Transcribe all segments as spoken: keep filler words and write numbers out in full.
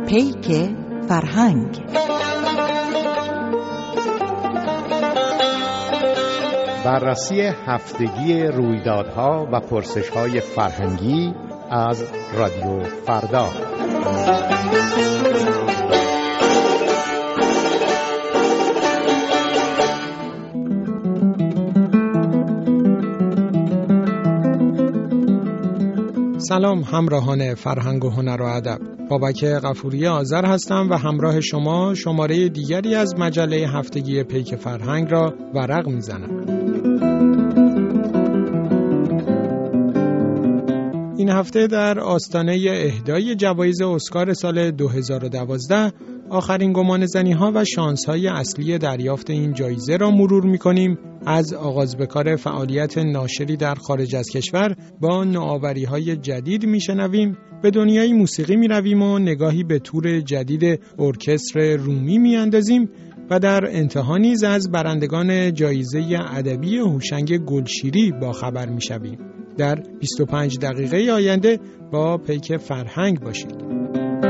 پیک فرهنگ. بررسی هفتگی رویدادها و پرسش‌های فرهنگی از رادیو فردا. سلام همراهان فرهنگ و هنر و ادب. بابک غفوری آذر هستم و همراه شما شماره دیگری از مجله هفتگی پیک فرهنگ را ورق میزنم. این هفته در آستانه اهدای جوایز اسکار سال دو هزار و دوازده آخرین گمانه‌زنی‌ها و شانس‌های اصلی دریافت این جایزه را مرور می‌کنیم. از آغاز به کار فعالیت ناشری در خارج از کشور با نوآوری‌های جدید می‌شنویم، به دنیای موسیقی می‌رویم و نگاهی به تور جدید ارکستر رومی می‌اندازیم و در انتها نیز از برندگان جایزه ادبی هوشنگ گلشیری با خبر می‌شویم. در بیست و پنج دقیقه آینده با پیک فرهنگ باشید.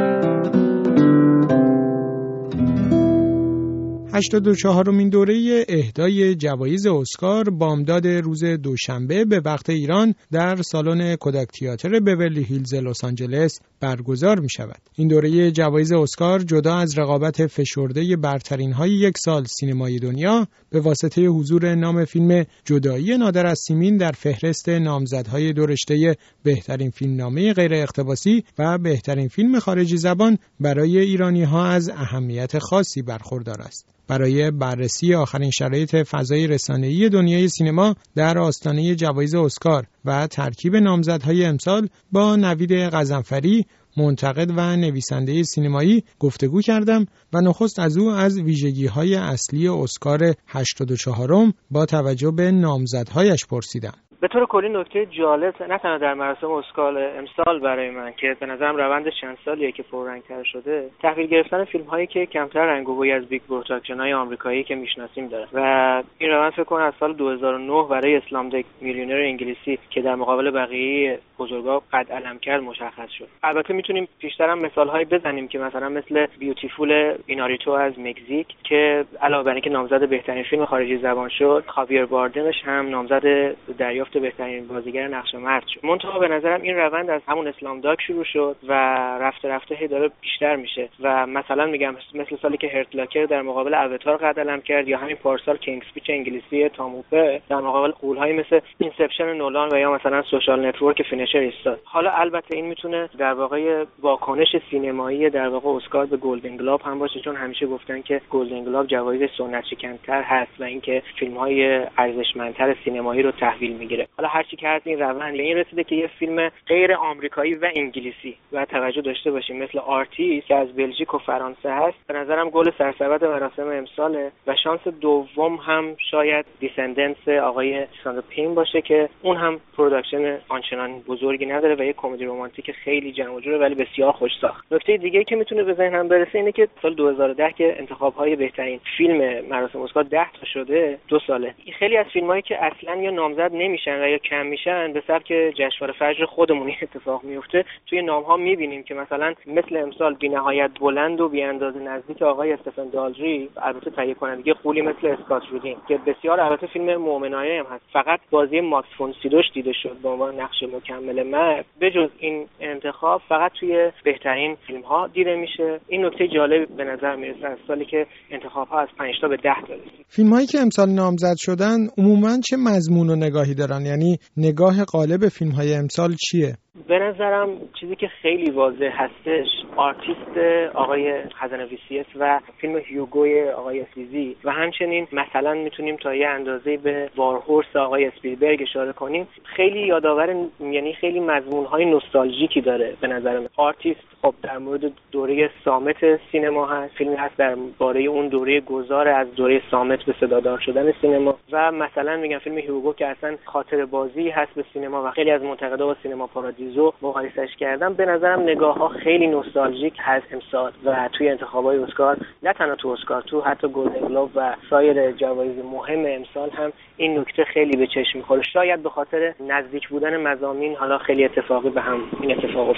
هشتاد و چهارمین دوره اهدای جوایز اسکار بامداد روز دوشنبه به وقت ایران در سالن کوداک تئاتر بیورلی هیلز لس آنجلس برگزار می شود. این دوره جوایز اسکار جدا از رقابت فشرده برترین های یک سال سینمای دنیا به واسطه حضور نام فیلم جدایی نادر از سیمین در فهرست نامزدهای دو رشته بهترین فیلمنامه غیر اقتباسی و بهترین فیلم خارجی زبان برای ایرانی ها از اهمیت خاصی برخوردار است. برای بررسی آخرین شرایط فضای رسانه‌ای دنیای سینما در آستانه جوایز اسکار و ترکیب نامزدهای امسال با نوید غضنفری، منتقد و نویسنده سینمایی گفتگو کردم و نخست از او از ویژگی‌های اصلی اسکار هشتاد و چهارم با توجه به نامزدهایش پرسیدم. به طور کلی نکته جالب نه تنها در مراسم اسکار امسال برای من که به نظرم روند چند سالیه که پررنگ‌تر شده، تحویل گرفتن فیلم‌هایی که کمتر رنگ و بوی از بیگ پروداکشن‌های آمریکایی که میشناسیم داره و این روند فکر کنم از سال دو هزار و نه برای اسلام دک میلیونر انگلیسی که در مقابل بقیه بزرگا قد علم کرد مشخص شد. البته میتونیم بیشتر هم مثال‌هایی بزنیم که مثلا مثل بیوتیفول ایناریتو از مکزیک که علاوه بر اینکه نامزد بهترین فیلم خارجی زبان شد، خاویر باردمش هم نامزد دریافت بهترین بازیگر نقش مرد شد. منتها به نظرم این روند از همون اسلام داک شروع شد و رفته رفته هی داره بیشتر میشه و مثلا میگم مثل سالی که هرت لاکر در مقابل اواتار قد علم کرد یا همین پارسال کینگ اسپیچ انگلیسی تام هوپر در مقابل غول‌های مثل اینسپشن نولان و یا مثلا سوشال نتورک فینیشر ایستاد. حالا البته این میتونه در واقع واکنش سینمایی در واقع اسکار به گلدن گلوب هم باشه، چون همیشه گفتن که گلدن گلوب جوایز سنت شکن‌تر هست و اینکه فیلم‌های ارزشمندتر سینمایی رو تحویل میگیره. حالا هر چی که هست این روند به این رسیده که یه فیلم غیر آمریکایی و انگلیسی و توجه داشته باشیم مثل آرتیست که از بلژیک و فرانسه هست، به نظرم گل سرسبد مراسم امساله و شانس دوم هم شاید دیسندنس آقای ساندرا پین باشه که اون هم پروداکشن آنچنان بزرگی نداره و یه کمدی رمانتیک خیلی جمع و جوره ولی بسیار خوش ساخت. نکته دیگه که میتونه به ذهنم برسه اینه که سال دو هزار و ده که انتخاب‌های بهترین فیلم مراسم اسکار ده تا شده، دو ساله خیلی از فیلمایی که اصلا یا نامزد نمیشن و یا کم میشن به سبک جشنواره فجر خودمون اتفاق میفته. توی نام‌ها میبینیم که مثلا مثل امسال بی‌نهایت بلند و بی‌اندازه نزدیک آقای استفن دالدری، البته تهیه کننده خولی مثل اسکات رودین که بسیار البته فیلم مؤمنانه هم هست، فقط بازی ماکس فون سیدوش دیده شد به عنوان نقش مکمل مرد. بجز این انتخاب فقط توی بهترین فیلم‌ها دیده میشه. این نکته جالب به نظر میرسه از سالی که انتخاب‌ها از پنج تا به ده تا رسید. فیلم‌هایی که امسال نامزد شدن عموماً چه مضمون و نگاهی دارن؟ یعنی نگاه غالب فیلم‌های امسال چیه؟ به نظرم چیزی که خیلی واضح هستش آرتیست آقای خزنویسی است و فیلم هیوگوی آقای اسلیزی و همچنین مثلا میتونیم تا یه اندازه به وارهورس آقای اسپیلبرگ اشاره کنیم. خیلی یادآور، یعنی خیلی مضمون‌های نوستالژیکی داره به نظر من. آرتیست خب در مورد دوره صامت سینما هست، فیلمی هست درباره اون دوره گذار از دوره صامت به صدادار شدن سینما و مثلا میگم فیلم هیوگو که اصلا خاطر بازی هست به سینما و خیلی از منتقدا با سینما پارادیزو مقایسش کردم. به نظرم نگاه‌ها خیلی نوستالژیک هست امسال و توی انتخابات اسکار، نه تنها تو اسکار، تو حتی گلدن گلوب و سایر جوایز مهم امسال هم این نکته خیلی به چشم می‌خوره. شاید به خاطر نزدیک بودن مضامین حالا خیلی اتفاقی به هم این اتفاق افتاده.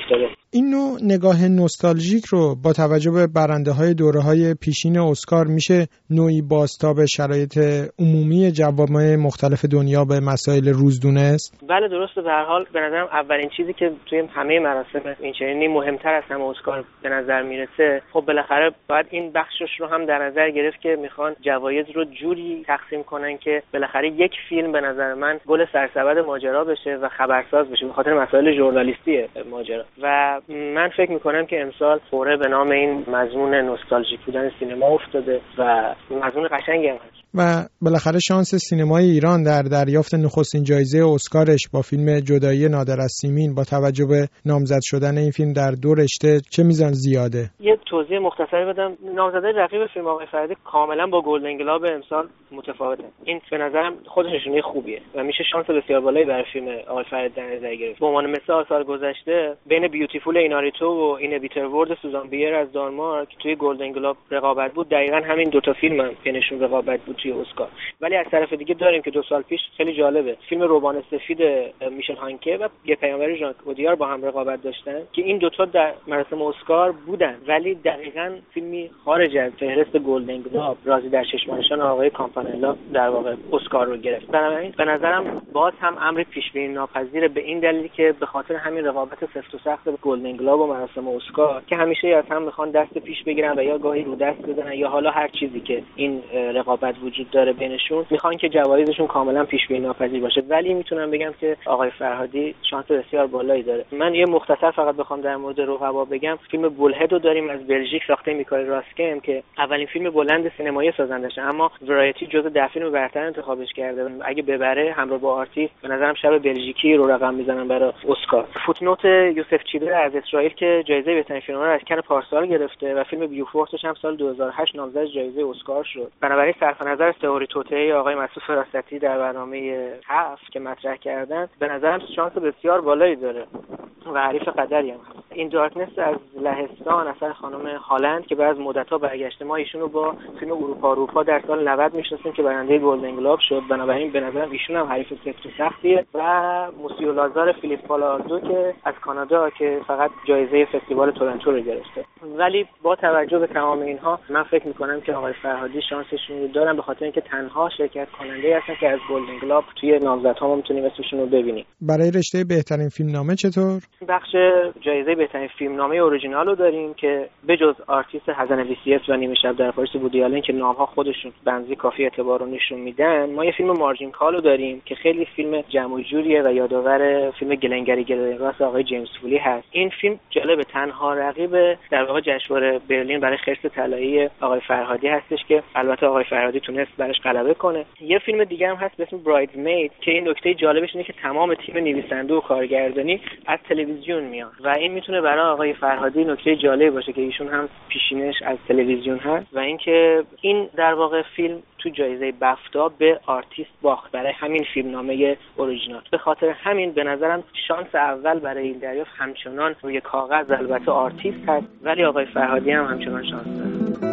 این نوع نگاه نوستالژیک رو با توجه به برنده‌های دوره‌های پیشین اسکار میشه نوعی بازتاب شرایط عمومی جوامع مختلف دنیا به مسائل روز دونست؟ بله درسته. به هر حال به نظرم اولین چیزی که توی همه مراسم اینچنینی مهمتر از همه اسکار به نظر میرسه، خب بالاخره باید این بخشش رو هم در نظر گرفت که میخوان جوایز رو جوری تقسیم کنن که بالاخره یک فیلم به نظر من گل سرسبد ماجرا بشه و خبرساز بشه به خاطر مسائل ژورنالیستی ماجرا. و من فکر میکنم که امسال فوره به نام این مضمون نوستالژیک بودن سینما افتاده و مضمون قشنگی هم هست. و بالاخره شانس سینمای ایران در دریافت نخستین جایزه اسکارش با فیلم جدایی نادر از سیمین با توجه به نامزد شدن این فیلم در دو رشته چه میزان زیاده؟ یه توضیح مختصری بدم. نامزدی رقیب فیلم آقای فرهادی کاملا با گلدن گلاب امسال متفاوته. این به نظرم خودش نشونه خوبیه و میشه شانس بسیار بالایی برای فیلم آقای فرهادی در نظر گرفت. به عنوان مثال سال گذشته بین بیوتیفول ایناریتو و این بیتر ورد سوزان بیر از دانمارک توی گلدن گلاب رقابت بود. دقیقاً همین دو تا فیلم هم بینشون رقابت بود توی اسکار. ولی از طرف دیگه داریم که دو سال پیش خیلی جالبه فیلم روبان سفید میشل هانکه و یه پیامبر ژان اودیار با هم رقابت داشتن که این دوتا در مراسم اسکار بودن، ولی دقیقاً فیلمی خارج از فهرست گلدن گلوب رازی در چشمانشان آقای کامپانلا در واقع اسکار رو گرفت. بنابراین به نظرم باز هم امر پیش بینی ناپذیره به این دلیل که به خاطر همین رقابت سفت و سخت گلدن گلوب و مراسم اسکار که همیشه از هم میخوان دست پیش بگیرن و یا گاهی رو دست بزنن یا حالا هر چیزی که این رقابت وجود داره بینشون میخوان که جوایزشون کاملا پیش بینی ناپذیر باشه. ولی میتونم بگم که آقای فرهادی شانس بسیار بالایی داره. من یه مختصر فقط بخوام در مورد رقبا بگم، فیلم بولهد رو داریم از بلژیک ساخته میکائیل راسکم که اولین فیلم بلند سینمایی سازندشه، اما ورایتی جزو ده فیلم برتر انتخابش کرده. اگه ببره همراه با آرتیست به نظرم شب بلژیکی رو رقم میزنن برای اسکار. فوتنوت یوسف چیبر از اسرائیل که جایزه بهترین فیلم رو از کن پارسال گرفته و فیلم بیوفورتش هم سال دو هزار و هشت نامزد جایزه اسکار شد. بنابراین صرف نظر از تئوری توطئه آقای مسعود فراستی در برنامه هفت که مطرح کردن به نظرم شانس بسیار بالایی داره و حریف قدری هم هست. این دارکنس از لهستان اثر خانم هالند که بعد از مدت‌ها برگشته، ما ایشون رو با فیلم اروپا اروپا در سال نود میشناسیم که برنده گلدن گلوب شد. بنابراین به نظرم ایشون هم حریف سفت و سختیه. و موسیو لازار فیلیپ پالاردو که از کانادا که فقط جایزه فستیوال تورنتو رو گرفته. ولی با توجه به تمام اینها من فکر می‌کنم که آقای فرهادی شانسشون رو دارن به خاطر اینکه تنها شرکت کننده هستن که از گلدن گلوب توی نامزدها ما میتونیم اسمشون رو ببینیم. برای رشته بهترین فیلمنامه چطور؟ بخش جایزه بهترین فیلمنامه اورجینال رو داریم که بجز آرتیست حزن وی سی اس و نیمه شب در پاریس وودی آلن که نام‌ها خودشون بنزی کافی اعتبار رو نشون میدن، ما یه فیلم مارجین کال رو داریم که خیلی فیلم جمع و جوریه و یادآور فیلم گلنگری گلنگراس آقای جیمز فولی هست. این فیلم جالب، تنها رقیب در واقع جشنواره برلین برای خرس طلایی آقای فرهادی هستش که البته آقای فرهادی تونست برش غلبه کنه. یه فیلم دیگه هم هست به اسم برایدزمید که این نکته جالبش اینه که تمام تیم نویسنده و کارگردانی از تلویزیون میان و این میتونه برای آقای فرهادی نکته جالب باشه که ایشون هم پیشینش از تلویزیون هست و اینکه این در واقع فیلم تو جایزه بفتا به آرتیست باخت برای همین فیلمنامه اورجینال. به خاطر همین به نظرم شانس اول برای این دریافت همچنان روی کاغذ البته آرتیست هست، ولی آقای فرهادی هم همچنان شانس داره.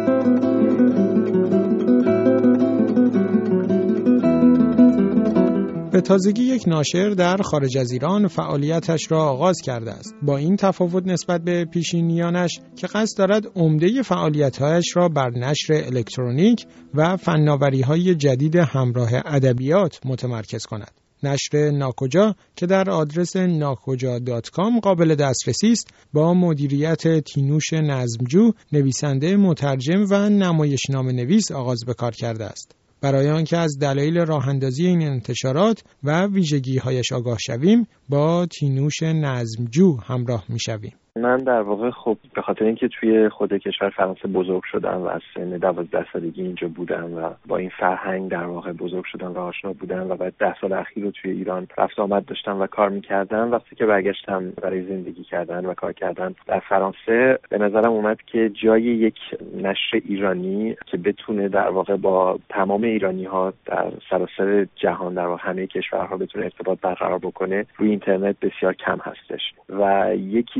به تازگی یک ناشر در خارج از ایران فعالیتش را آغاز کرده است. با این تفاوت نسبت به پیشینیانش که قصد دارد عمده فعالیت‌هایش را بر نشر الکترونیک و فناوری‌های جدید همراه ادبیات متمرکز کند. نشر ناکجا که در آدرس ناکجا دات کام قابل دسترسی است، با مدیریت تینوش نظمجو، نویسنده مترجم و نمایشنامه نویس آغاز به کار کرده است. برای آنکه از دلایل راه‌اندازی این انتشارات و ویژگی‌هایش آگاه شویم، با تینوش نظمجو همراه می‌شویم. من در واقع خب به خاطر اینکه توی خود کشور فرانسه بزرگ شدم و از سن دوازده سالگی اینجا بودم و با این فرهنگ در واقع بزرگ شدم و آشنا بودم و بعد ده سال اخیر رو توی ایران رفت آمد داشتم و کار میکردم، وقتی که برگشتم برای زندگی کردن و کار کردن در فرانسه به نظرم اومد که جای یک نشر ایرانی که بتونه در واقع با تمام ایرانی‌ها در سراسر جهان در واقع همه کشورها بتونه ارتباط برقرار بکنه روی اینترنت بسیار کم هستش. و یکی دیگه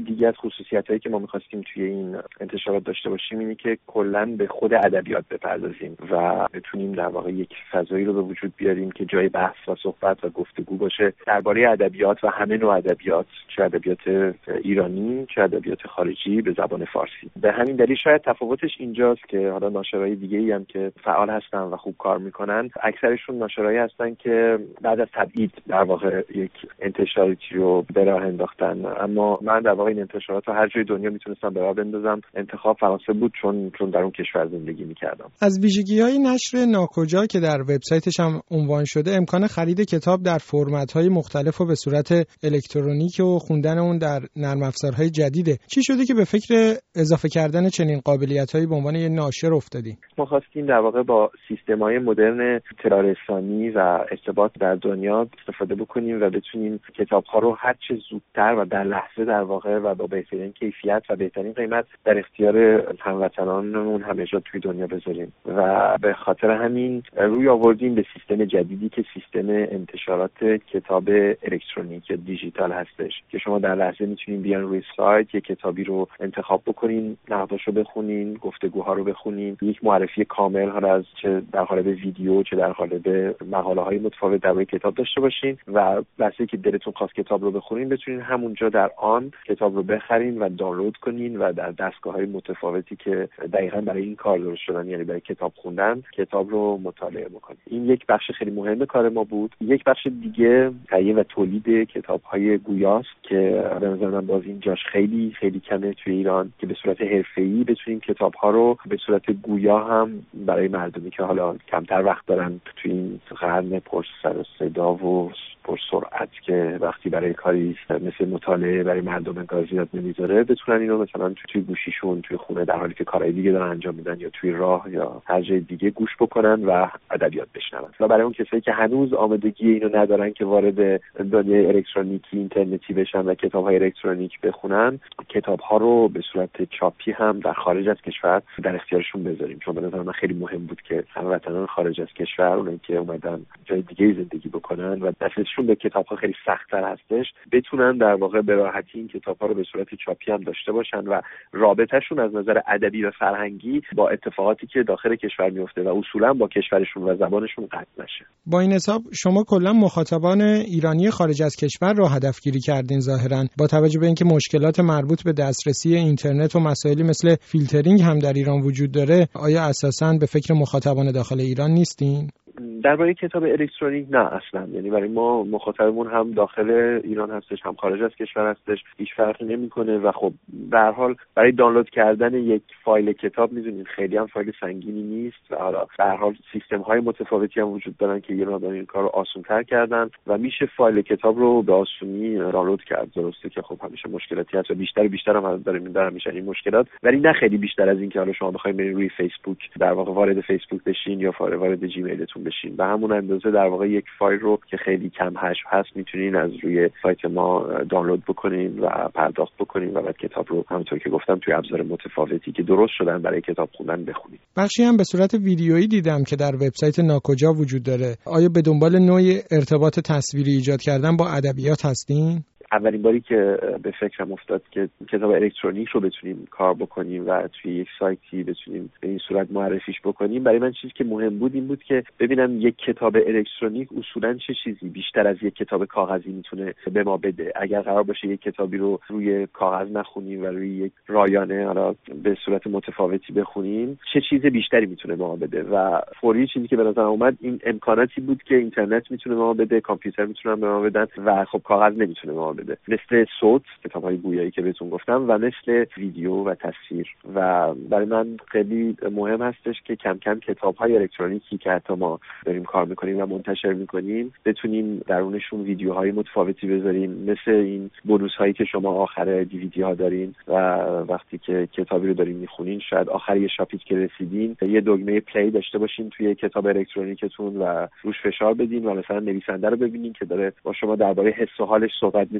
خصوصیتایی که ما می‌خواستیم توی این انتشارات داشته باشیم اینه که کلاً به خود ادبیات بپردازیم و بتونیم در واقع یک فضایی رو به وجود بیاریم که جای بحث و صحبت و گفتگو باشه درباره ادبیات و همه نوع ادبیات، چه ادبیات ایرانی چه ادبیات خارجی به زبان فارسی. به همین دلیل شاید تفاوتش اینجاست که حالا ناشرای دیگه‌ای هم که فعال هستن و خوب کار میکنن، اکثرشون ناشرایی هستن که بعد از تبعید در واقع یک انتشاراتی رو به راه انداختن. اما من در واقع این انتشارات رو هر جای دنیا میتونستم به راه بندازم. انتخاب فرانسه بود چون چون در اون کشور زندگی میکردم. از ویژگی‌های نشر ناکجا که در وبسایتش هم عنوان شده، امکان خرید کتاب در فرمت‌های مختلف و به صورت الکترونیک و خوندن اون در نرم افزارهای جدیده. چی شده که به فکر اضافه کردن چنین قابلیت‌هایی به عنوان یک ناشر افتادی؟ ما خواستیم در واقع با سیستم‌های مدرن اطلاع رسانی و ارتباط در دنیا استفاده بکنیم و بتونیم کتاب‌ها رو هر چه زودتر و در لحظه در واقع و با بهترین کیفیت و بهترین قیمت در اختیار هموطنانمون همه جا توی دنیا بذاریم و به خاطر همین روی آوردیم به سیستم جدیدی که سیستم انتشارات کتاب الکترونیک یا دیجیتال هستش که شما در لحظه میتونین بیان روی سایت یک کتابی رو انتخاب بکنین، نقداشو بخونین، گفتگوها رو بخونین، یک معرفی کامل ها از چه در قالب ویدیو چه در قالب مقاله‌های متفاوت درباره کتاب داشته باشین و وقتی که دلتون خواست کتاب رو بخونین بتونین همونجا در آن کتاب رو بخرین و دانلود کنین و در دستگاه‌های متفاوتی که دقیقاً برای این کار درست شدن، یعنی برای کتاب خوندن، کتاب رو مطالعه بکنین. این یک بخش خیلی مهم کار ما بود. یک بخش دیگه تهیه و تولید کتاب‌های گویاست که به نظر من باز اینجاش خیلی خیلی کمه توی ایران که به صورت حرفه‌ای بتونیم کتاب‌ها رو به صورت گویا هم برای مردمی که حالا کمتر وقت دارن توی این قرن پر سر و صدا و پر سرعت که وقتی برای کاری مثل مطالعه برای مردم انگار زیاد نمیذاره، بتونن اینو مثلا توی گوشیشون توی خونه در حالی که کارهای دیگه دارن انجام میدن یا توی راه یا هر جای دیگه گوش بکنن و ادبیات بشنون. و برای اون کسایی که هنوز آمادگی اینو ندارن که وارد دنیای الکترونیکی اینترنتی بشن و کتاب‌های الکترونیک بخونن، کتاب‌ها رو به صورت چاپی هم در خارج از کشور در اختیارشون بذاریم، چون به نظر من خیلی مهم بود که هموطنان خارج از کشور، اونایی که اومدن جای دیگه زندگی بکنن و دسترسیشون به کتاب‌ها خیلی سخت‌تر هستش، بتونن در واقع به راحتی این کتاب‌ها رو به صورت چاپی هم داشته باشن و رابطه‌شون از نظر ادبی و فرهنگی با اتفاقاتی که داخل کشور میفته و اصولاً با کشورشون و زبانشون قطع نشه. با این حساب شما کلا مخاطبان ایرانی خارج از کشور رو هدفگیری کردین ظاهراً، با توجه به اینکه مشکلات مربوط به دسترسی اینترنت و مسائلی مثل فیلترینگ هم در ایران وجود داره. آیا اساساً به فکر مخاطبان داخل ایران نیستین؟ درباره کتاب الکترونیک نه اصلا، یعنی برای ما مخاطبمون هم داخل ایران هستش هم خارج از کشور هستش، هیچ فرقی نمیکنه و خب به هر حال برای دانلود کردن یک فایل کتاب میدونید خیلی هم فایل سنگینی نیست و حالا به هر حال سیستم های متفاوتی هم وجود دارن که ایران دارن این کارو آسان‌تر کردن و میشه فایل کتاب رو به آسونی دانلود کرد. درسته که خب همیشه مشکلاتی هست و بیشتر و بیشتر هم داریم می‌بینیم همیشه این مشکلات، ولی نه خیلی بیشتر از این که حالا شما بخواید برید روی فیسبوک در واقع وارد فیسبوک بشین یا وارد جیمیلتون بشین، به همون اندازه در واقع یک فایل رو که خیلی کم حجم هست میتونین از روی سایت ما دانلود بکنین و پرداخت بکنین و بعد کتاب رو همونطور که گفتم توی ابزار متفاوتی که درست شدن برای کتاب خوندن بخونید. بخشی هم به صورت ویدیویی دیدم که در وبسایت ناکجا وجود داره. آیا به دنبال نوع ارتباط تصویری ایجاد کردن با ادبیات هستین؟ اولین باری که به فکرم افتاد که کتاب الکترونیک رو بتونیم کار بکنیم و توی یک سایتی بتونیم به این صورت معرفیش بکنیم، برای من چیزی که مهم بود این بود که ببینم یک کتاب الکترونیک اصولاً چه چیزی بیشتر از یک کتاب کاغذی میتونه به ما بده. اگر قرار باشه یک کتابی رو روی کاغذ نخونیم و روی یک رایانه حالا به صورت متفاوتی بخونیم، چه چیز بیشتری میتونه به ما بده و فوری چیزی که به نظر اومد این امکاناتی بود که اینترنت میتونه به ما بده، کامپیوتر میتونه به ما بدن و خب کاغذ نمیتونه به ما بده، مثل صوت، کتاب‌های گویایی که بهتون گفتم و مثل ویدیو و تصویر. و برای من خیلی مهم هستش که کم کم کتاب‌های الکترونیکی که حتی ما داریم کار می‌کنیم و منتشر می‌کنیم بتونیم درونشون ویدیوهای متفاوتی بذاریم، مثل این بونوس‌هایی که شما آخر دیویدی‌ها دارین و وقتی که کتابی رو دارین می‌خونین شاید آخر یه شاپیت که رسیدین یه دکمه پلی داشته باشین توی کتاب الکترونیکتون و روش فشار بدین و مثلا نویسنده رو ببینین که داره با شما درباره حس و حالش صحبت می‌کنه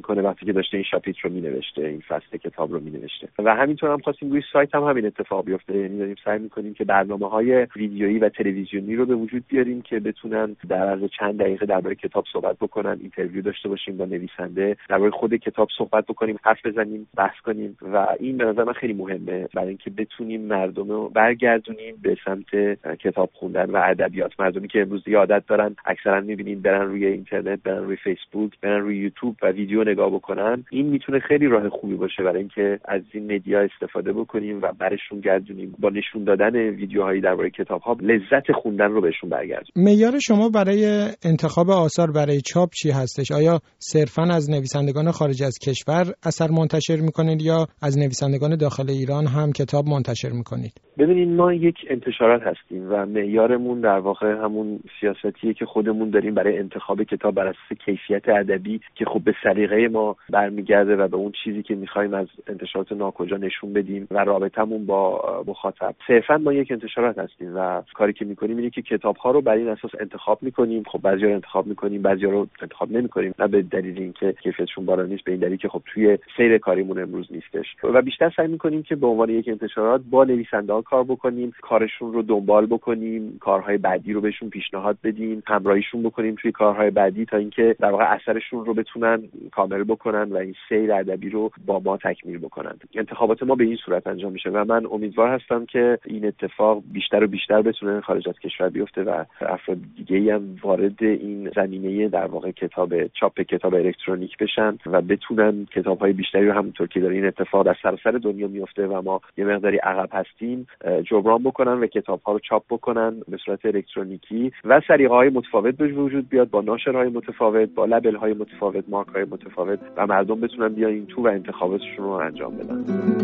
میکنه وقتی که داشته این شاپیتر رو مینوشته، این فصل کتاب رو مینوشته. و همینطور هم خواستیم روی سایت هم همین اتفاق بیفته، یعنی داریم سعی میکنیم که برنامه‌های ویدیویی و تلویزیونی رو به وجود بیاریم که بتونن در عرض چند دقیقه درباره کتاب صحبت بکنن، اینترویو داشته باشیم با نویسنده، درباره خود کتاب صحبت بکنیم، حرف بزنیم، بحث کنیم و این به نظر من خیلی مهمه برای اینکه بتونیم مردم رو برگردونیم به سمت کتاب خوندن و ادبیات. مردمی که امروز دیگه عادت دارن اکثرا می‌بینین برن روی اینترنت، برن روی فیسبوک، برن روی یوتیوب و ویدیو نگاه بکنن، این میتونه خیلی راه خوبی باشه برای اینکه از این مدیا استفاده بکنیم و برشون گردونیم، با نشون دادن ویدیوهایی درباره کتاب‌ها لذت خوندن رو بهشون برگردونیم. معیار شما برای انتخاب آثار برای چاپ چی هستش؟ آیا صرفاً از نویسندگان خارج از کشور اثر منتشر می‌کنید یا از نویسندگان داخل ایران هم کتاب منتشر می‌کنید؟ ببینید ما یک انتشارات هستیم و معیارمون در واقع همون سیاستیه که خودمون داریم برای انتخاب کتاب بر اساس کیفیت ادبی که خب به سلیقه ما برمیگرده و به اون چیزی که می‌خوایم از انتشارات ناکجا نشون بدیم و رابطمون با مخاطب. صرفاً ما یک انتشارات هستیم و کاری که می‌کنیم اینه که کتاب‌ها رو بر این اساس انتخاب می‌کنیم. خب بعضی‌ها رو انتخاب می‌کنیم، بعضی‌ها رو انتخاب نمی‌کنیم، نه به دلیل اینکه کیفیتشون بالا نیست، به این دلیل که خب توی سیر کاریمون امروز نیستش. و بیشتر سعی می‌کنیم که به عنوان یک انتشارات با نویسنده‌ها کار بکنیم، کارشون رو دنبال بکنیم، کارهای بعدی رو بهشون پیشنهاد بدیم، همراهیشون بکنیم توی کارهای بعدی تا اینکه در واقع اثرشون رو بتونن کامل بکنن و این سیر ادبی رو با ما تکمیل بکنن. انتخابات ما به این صورت انجام میشه و من امیدوار هستم که این اتفاق بیشتر و بیشتر بتونه خارج از کشور بیفته و افراد دیگه‌ای هم وارد این زمینه در واقع کتاب چاپ کتاب الکترونیک بشن و بتونن کتاب‌های بیشتری رو همونطور که داره این اتفاق در سراسر دنیا میفته و ما یه مقداری عقب هستیم جبران بکنن و کتاب‌ها رو چاپ بکنن به صورت الکترونیکی و سریقه‌های متفاوت به وجود بیاد، با ناشرهای متفاوت، با لبل‌های متفاوت، مارک‌های متفاوت و مردم بتونن بیان این تو و انتخاباتشون رو انجام بدن.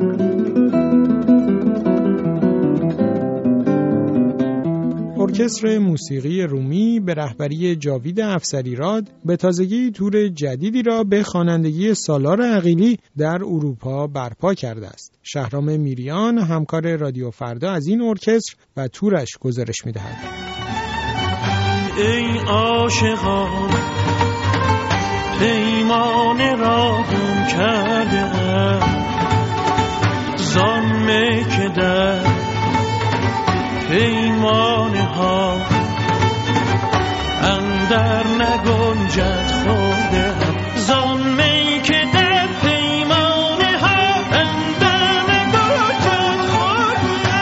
ارکستر موسیقی رومی به رهبری جاوید افسریراد به تازگی تور جدیدی را به خوانندگی سالار عقیلی در اروپا برپا کرده است. شهرام میریان همکار رادیو فردا از این ارکستر و تورش گزارش می‌دهد. ای عاشقان پیمان را گم کرده زانمه که در پیمانه ها اندر نگنجد خورده زانمه که در پیمانه ها اندر نگنجد خورده.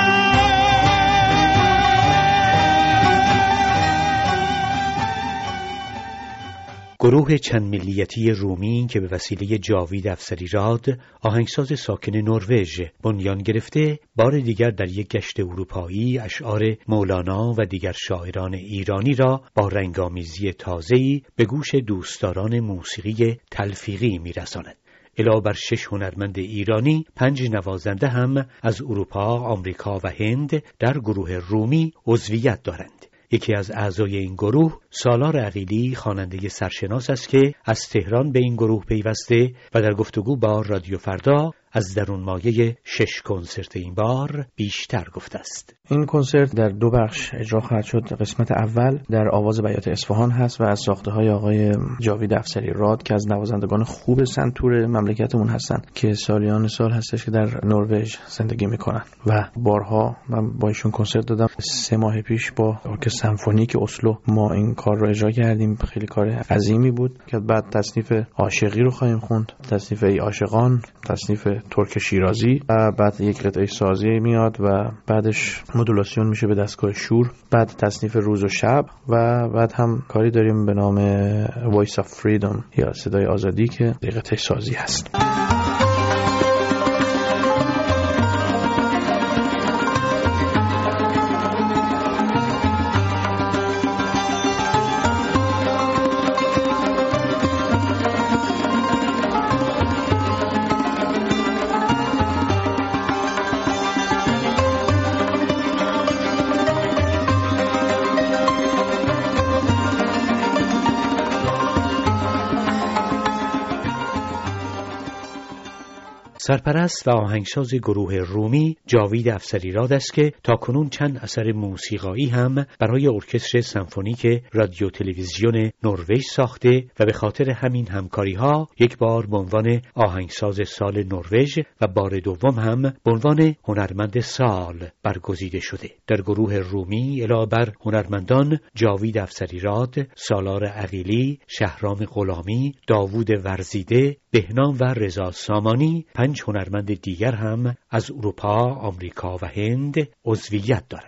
گروه چند ملیتی رومی که به وسیله جاوید افسریراد آهنگساز ساکن نروژ بنیان گرفته، بار دیگر در یک گشت اروپایی اشعار مولانا و دیگر شاعران ایرانی را با رنگامیزی تازه‌ای به گوش دوستداران موسیقی تلفیقی می‌رساند. علاوه بر شش هنرمند ایرانی، پنج نوازنده هم از اروپا، آمریکا و هند در گروه رومی عضویت دارند. یکی از اعضای این گروه سالار عقیلی خواننده سرشناس است که از تهران به این گروه پیوسته و در گفتگو با رادیو فردا از درون مایه شش کنسرت این بار بیشتر گفته است. این کنسرت در دو بخش اجرا خواهد شد. قسمت اول در آواز بیات اصفهان هست و از ساخته‌های آقای جاوید افسریراد که از نوازندگان خوب سنتور مملکتمون هستند که سالیان سال هستش که در نروژ زندگی میکنن و بارها من با ایشون کنسرت دادم. سه ماه پیش با ارکستر سمفونیک اسلو ما این کار رو اجرا کردیم. خیلی کار عظیمی بود که بعد تصنیف عاشقی رو خواهیم خوند، تصنیف ای عاشقان، تصنیف ترک شیرازی و بعد یک قطعه سازی میاد و بعدش مدولاسیون میشه به دستگاه شور، بعد تصنیف روز و شب و بعد هم کاری داریم به نام Voice of Freedom یا صدای آزادی که قطعه سازی هست. سرپرست و آهنگساز گروه رومی جاوید افسریراد است که تاکنون چند اثر موسیقایی هم برای ارکستر سمفونیک رادیو تلویزیون نروژ ساخته و به خاطر همین همکاری‌ها یک بار به عنوان آهنگساز سال نروژ و بار دوم هم به عنوان هنرمند سال برگزیده شده. در گروه رومی علاوه بر هنرمندان جاوید افسریراد، سالار عقیلی، شهرام غلامی، داوود ورزیده، بهنام و رضا سامانی، پنج هنرمند دیگر هم از اروپا، آمریکا و هند عضویت دارند.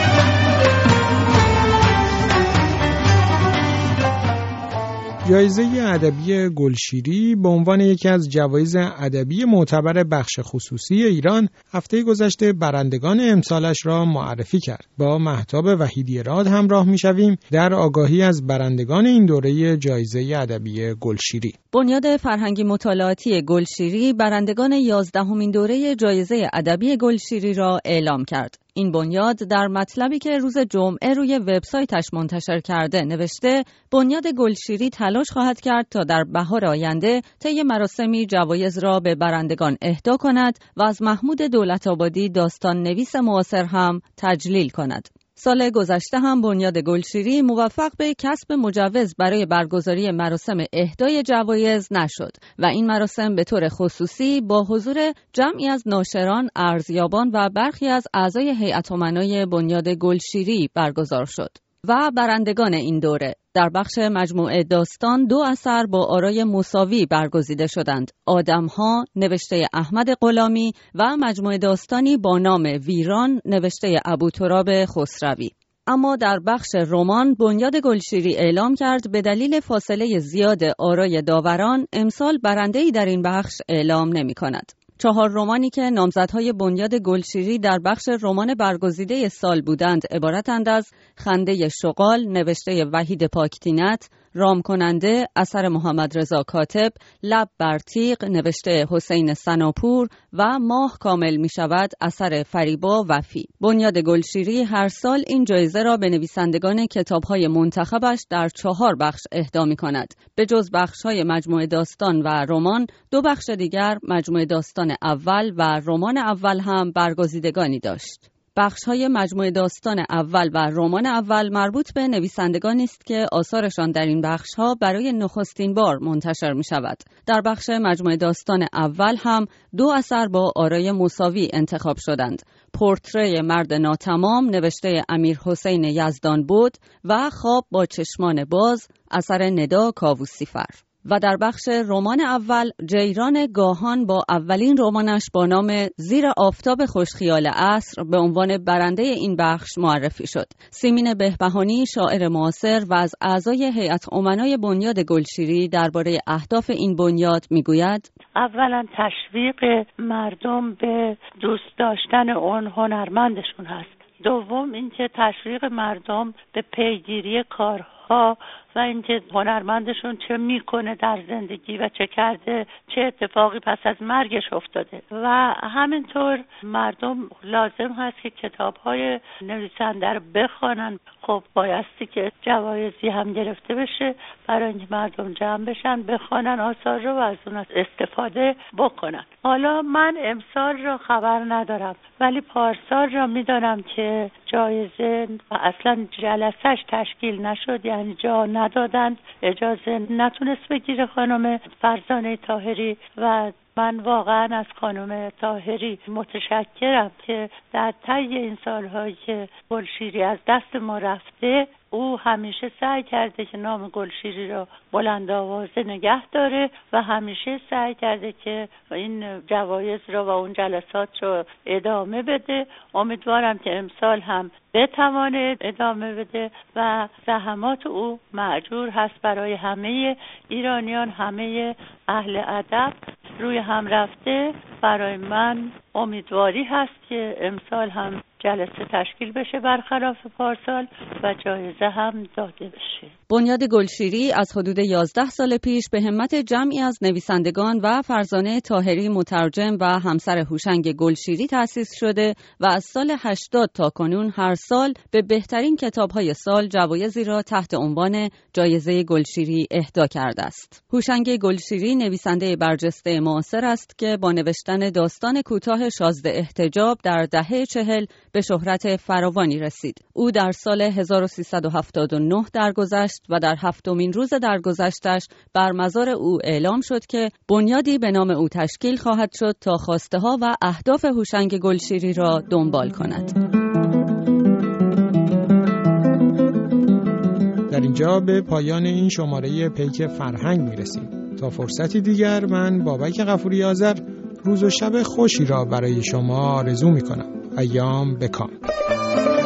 جایزه ادبی گلشیری به عنوان یکی از جوایز ادبی معتبر بخش خصوصی ایران هفته گذشته برندگان امسالش را معرفی کرد. با مهتاب وحیدی راد همراه می‌شویم در آگاهی از برندگان این دوره جایزه ادبی گلشیری. بنیاد فرهنگی مطالعاتی گلشیری برندگان یازدهمین دوره جایزه ادبی گلشیری را اعلام کرد. این بنیاد در مطلبی که روز جمعه روی وبسایتش منتشر کرده نوشته: بنیاد گلشیری تلاش خواهد کرد تا در بهار آینده طی مراسمی جوایز را به برندگان اهدا کند و از محمود دولت‌آبادی داستان نویس معاصر هم تجلیل کند. سال گذشته هم بنیاد گلشیری موفق به کسب مجوز برای برگزاری مراسم اهدای جوایز نشد و این مراسم به طور خصوصی با حضور جمعی از ناشران، ارزیابان و برخی از اعضای هیئت امنای بنیاد گلشیری برگزار شد. و برندگان این دوره در بخش مجموعه داستان دو اثر با آرای مساوی برگزیده شدند: آدم‌ها نوشته احمد غلامی و مجموعه داستانی با نام ویران نوشته ابوتراب خسروی. اما در بخش رمان بنیاد گلشیری اعلام کرد به دلیل فاصله زیاد آرای داوران امسال برنده‌ای در این بخش اعلام نمی‌کند. چهار رمانی که نامزدهای بنیاد گلشیری در بخش رمان برگزیده سال بودند عبارتند از خنده شغال نوشته وحید پاکتینت، رام کننده اثر محمد رضا کاتب، لب بر تیغ نوشته حسین سناپور و ماه کامل می شود اثر فریبا وفی. بنیاد گلشیری هر سال این جایزه را به نویسندگان کتاب‌های منتخبش در چهار بخش اهدا می کند. به جز بخش‌های مجموعه داستان و رمان، دو بخش دیگر مجموعه داستان اول و رمان اول هم برگزیدگانی داشت. بخش‌های مجموعه داستان اول و رمان اول مربوط به نویسندگانی است که آثارشان در این بخش‌ها برای نخستین بار منتشر می‌شود. در بخش مجموعه داستان اول هم دو اثر با آرای مساوی انتخاب شدند: پورتری مرد ناتمام نوشته امیر حسین یزدان بود و خواب با چشمان باز اثر ندا کاووسی‌فر. و در بخش رمان اول جیران گاهان با اولین رمانش با نام زیر آفتاب خوشخیال عصر به عنوان برنده این بخش معرفی شد. سیمین بهبهانی شاعر معاصر و از اعضای هیئت امنای بنیاد گلشیری درباره اهداف این بنیاد میگوید: اولا تشویق مردم به دوست داشتن اون هنرمندشون هست. دوم اینکه تشویق مردم به پیگیری کارها و اینکه هنرمندشون چه میکنه در زندگی و چه کرده، چه اتفاقی پس از مرگش افتاده. و همینطور مردم لازم هست که کتاب‌های نویسنده رو بخوانن. خب بایستی که جوایزی هم گرفته بشه برای اینکه مردم جمع بشن بخوانن آثار رو و از اون استفاده بکنن. حالا من امسال رو خبر ندارم ولی پارسال رو میدانم که جایزه و اصلا جلسهش تشکیل نشد، یعنی جا ندادند، اجازه نتونست بگیره خانم فرزانه طاهری و من واقعا از خانم طاهری متشکرم که در طی این سالهایی که گلشیری از دست ما رفته او همیشه سعی کرده که نام گلشیری رو بلند آوازه نگه داره و همیشه سعی کرده که این جوایز رو و اون جلسات رو ادامه بده. امیدوارم که امسال هم بتواند ادامه بده و زحمات او مأجور هست برای همه ایرانیان، همه اهل ادب روی هم رفته. برای من امیدواری هست که امسال هم جلسه تشکیل بشه برخلاف پارسال و جایزه هم داده بشه. بنیاد گلشیری از حدود یازده سال پیش به همت جمعی از نویسندگان و فرزانه طاهری مترجم و همسر هوشنگ گلشیری تأسیس شده و از سال هشتاد تا کنون هر سال به بهترین کتاب‌های سال جوایزی را تحت عنوان جایزه گلشیری اهدا کرده است. هوشنگ گلشیری نویسنده برجسته معاصر است که با نوشتن نوشتن داستان کوتاه شازده احتجاب در دهه چهل به شهرت فراوانی رسید. او در سال هزار و سیصد و هفتاد و نه درگذشت و در هفتمین روز درگذشتش بر مزار او اعلام شد که بنیادی به نام او تشکیل خواهد شد تا خواسته ها و اهداف هوشنگ گلشیری را دنبال کند. در اینجا به پایان این شماره پیک فرهنگ میرسیم. تا فرصتی دیگر، من بابک غفوری آذر روز و شب خوشی را برای شما آرزو میکنم. ایام بکام.